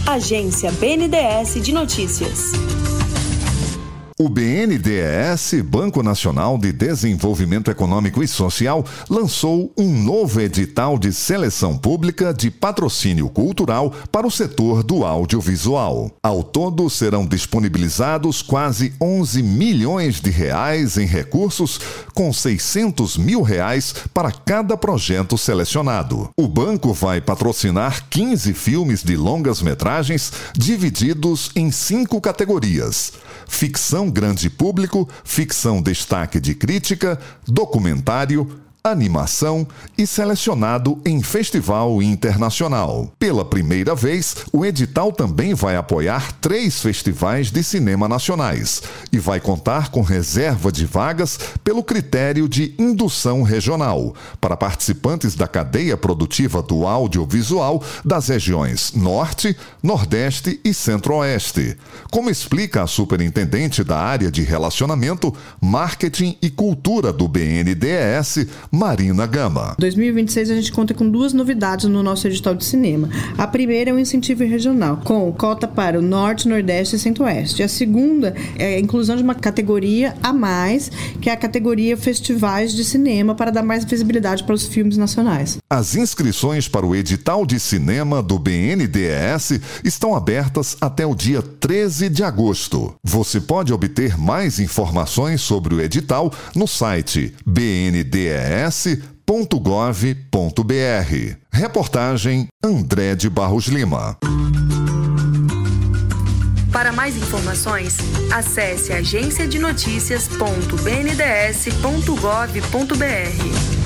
Agência BNDES de Notícias. O BNDES, Banco Nacional de Desenvolvimento Econômico e Social, lançou um novo edital de seleção pública de patrocínio cultural para o setor do audiovisual. Ao todo, serão disponibilizados quase 11 milhões de reais em recursos, com 600 mil reais para cada projeto selecionado. O banco vai patrocinar 15 filmes de longas-metragens divididos em 5 categorias: ficção grande público, ficção destaque de crítica, documentário, animação e selecionado em festival internacional. Pela primeira vez, o edital também vai apoiar 3 festivais de cinema nacionais e vai contar com reserva de vagas pelo critério de indução regional para participantes da cadeia produtiva do audiovisual das regiões Norte, Nordeste e Centro-Oeste, como explica a superintendente da área de Relacionamento, Marketing e Cultura do BNDES, Marina Gama. Em 2026 a gente conta com 2 novidades no nosso edital de cinema. A primeira é o incentivo regional, com cota para o Norte, Nordeste e Centro-Oeste. A segunda é a inclusão de uma categoria a mais, que é a categoria Festivais de Cinema, para dar mais visibilidade para os filmes nacionais. As inscrições para o edital de cinema do BNDES estão abertas até o dia 13 de agosto. Você pode obter mais informações sobre o edital no site bndes.gov.br. Reportagem André de Barros Lima. Para mais informações, acesse agenciadenoticias.bnds.gov.br.